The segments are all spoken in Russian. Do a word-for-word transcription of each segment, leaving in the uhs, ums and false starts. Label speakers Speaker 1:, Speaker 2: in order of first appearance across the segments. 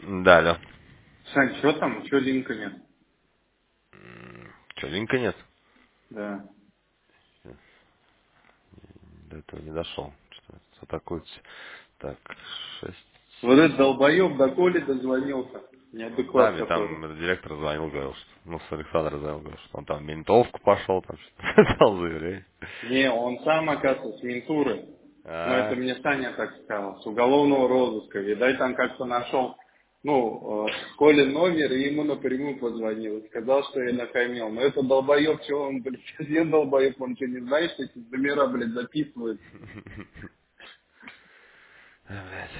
Speaker 1: Да, алло.
Speaker 2: Сань, что там? Что линка нет?
Speaker 1: Че, линка нет?
Speaker 2: Да.
Speaker 1: До этого не дошел. Что атакуют. Так, шесть,
Speaker 2: Вот
Speaker 1: семь.
Speaker 2: этот долбоеб до Коли дозвонился.
Speaker 1: Да,
Speaker 2: Неадекват
Speaker 1: мне
Speaker 2: который.
Speaker 1: там этот директор звонил, говорил, что, ну, с Александра звонил, говорил, что он там в ментовку пошел, там что-то дал заявление.
Speaker 2: Не, он сам, оказывается, с ментуры. Но это
Speaker 1: А,
Speaker 2: мне Саня так сказал. С уголовного розыска. Видать, там как-то нашел, ну, э, Колин номер и ему напрямую позвонил. И сказал, что я нахамил. Но это долбоеб, что он, блядь, один долбоеб, он что, не знает, что эти номера, блядь, записывают.
Speaker 1: блядь.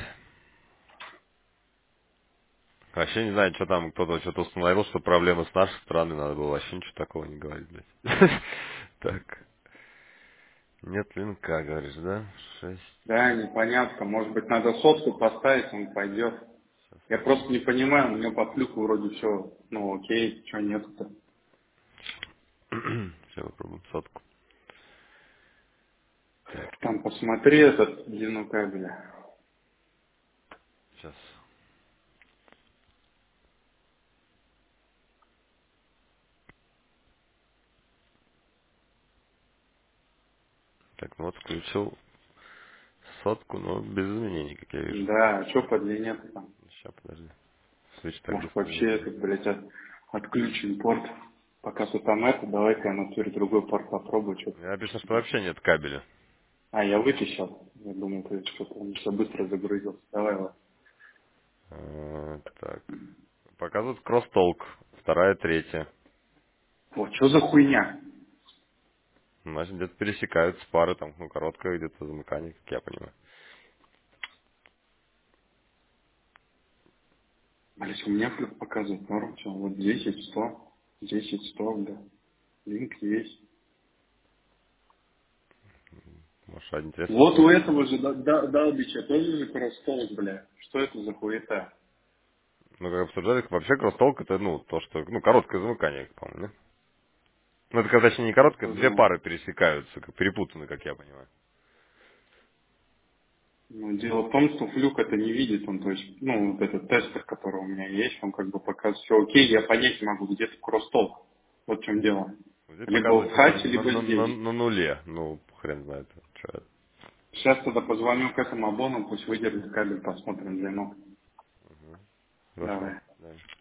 Speaker 1: Вообще не знаю, что там кто-то что-то установил, что проблемы с нашей стороны, надо было вообще ничего такого не говорить, блядь. Так, нет линка, говоришь, да? Шесть.
Speaker 2: Да, непонятно. Может быть, надо сотку поставить, он пойдет.
Speaker 1: Сейчас
Speaker 2: Я просто не понимаю, у меня по флюку вроде все, ну окей, что нету-то.
Speaker 1: попробуем. Сейчас попробуем сотку. Так,
Speaker 2: Там посмотри этот длину кабеля.
Speaker 1: сейчас. Так, ну вот включил сотку, но без изменений, как я вижу.
Speaker 2: Да, что по длине-то там?
Speaker 1: Сейчас, подожди. Switch так
Speaker 2: Может
Speaker 1: быстро не
Speaker 2: вообще
Speaker 1: делаю.
Speaker 2: этот, блядь, от- отключим порт. Пока ты там это, давай-ка я на туре другой порт попробую что-то.
Speaker 1: Я написано, что вообще нет кабеля.
Speaker 2: А, я вытащил. Я думал, ты что-то он все быстро загрузился. Давай, ладно.
Speaker 1: А, так. Показывает кросс-толк. Вторая, третья.
Speaker 2: Вот, что за хуйня?
Speaker 1: Значит, где-то пересекаются пары, там, ну, короткое где-то замыкание, как я понимаю.
Speaker 2: Блять, у меня флюк показывает норм, все. Вот десять сто, десять сто, да. Линк есть.
Speaker 1: Может, интересно.
Speaker 2: Вот у этого же Да- Да- Далбича тоже же кросс-толк, бля. Что это за хуета?
Speaker 1: Ну, как обсуждали, вообще кросс-толк это, ну, то, что, ну, короткое замыкание, по-моему, да? Ну, это, когда точнее, не
Speaker 2: Я
Speaker 1: короткое, две
Speaker 2: тоже.
Speaker 1: пары пересекаются, как перепутаны, как я понимаю.
Speaker 2: Ну, дело в том, что флюк это не видит, он, то есть, ну, вот этот тестер, который у меня есть, он как бы показывает, все окей, я понять не могу, где то кросс-толк. Вот в чем дело.
Speaker 1: Здесь
Speaker 2: Либо в
Speaker 1: показывает что-то
Speaker 2: хате,
Speaker 1: на,
Speaker 2: либо
Speaker 1: на, на,
Speaker 2: здесь.
Speaker 1: на нуле. Ну, хрен знает, что это.
Speaker 2: Сейчас тогда позвоню к этому обону, пусть выдержит кабель, посмотрим длину.
Speaker 1: Хорошо.
Speaker 2: Давай.
Speaker 1: Да.